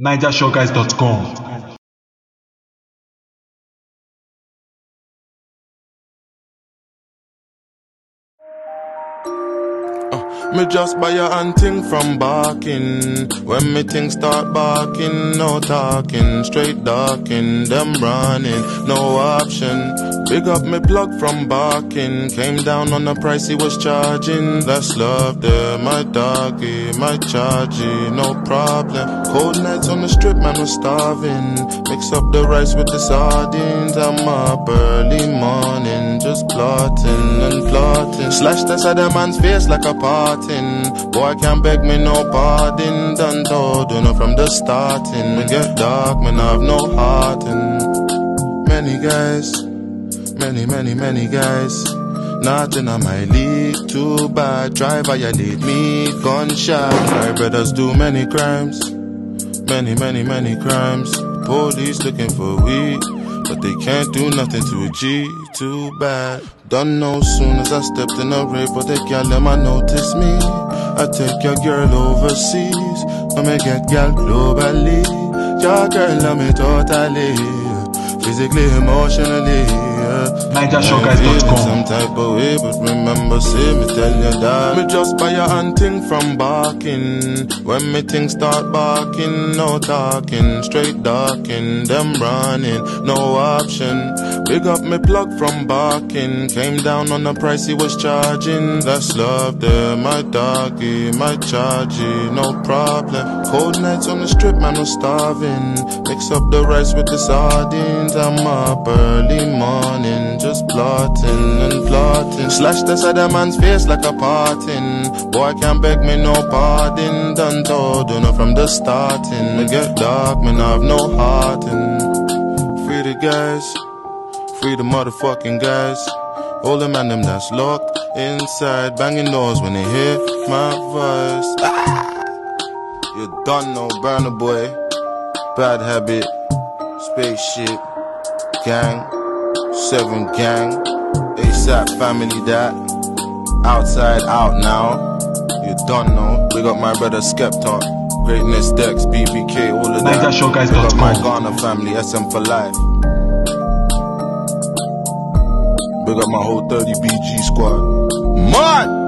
NigerShowGuys.com. Me just buy a hunting from barking. When me things start barking, no talking, straight darking, them running, no option. Big up me plug from barking. Came down on the price he was charging. That's love there, my doggy, my chargy, no problem. Cold nights on the strip, man, was starving. Mix up the rice with the sardines. I'm up early morning, just plotting and plotting. Slash that's at a man's face like a parting. Boy can't beg me no pardon. Done told you know from the starting. Me get dark, man, I have no heart. And many guys, many guys, nothing on my league. Too bad, try violate me, gunshot. My brothers do many crimes, many crimes. Police looking for weed, but they can't do nothing to a G. Too bad. Don't know soon as I stepped in a rave, but they can't let me notice me. I take your girl overseas, I me get girl globally. Your girl love me totally, physically, emotionally. NigerShowGuys.com. Some type of way, but remember, say me tell you that me just buy a hunting from barking. When me things start barking, no talking, straight darking, them running, no option. Big up me plug from barking. Came down on the price he was charging. That's love there, my doggy, my chargy, no problem. Cold nights on the strip, man, was starving. Mix up the rice with the sardines. I'm up early morning, just plotting and plotting. Slash that's at a man's face like a parting. Boy can't beg me no pardon. Done told you know from the starting. Me get dark, man, I have no heart. And free the guys, free the motherfucking guys. All the man them that's locked inside, banging doors when they hear my voice. You don't know, Burna Boy, Bad Habit, Spaceship, Gang, 7 Gang, ASAP Family that, Outside Out Now. You don't know. We got my brother Skepta, Greatness Dex, BBK, all of that. We got my Ghana family, SM for life. We got my whole 30 BG squad. Man!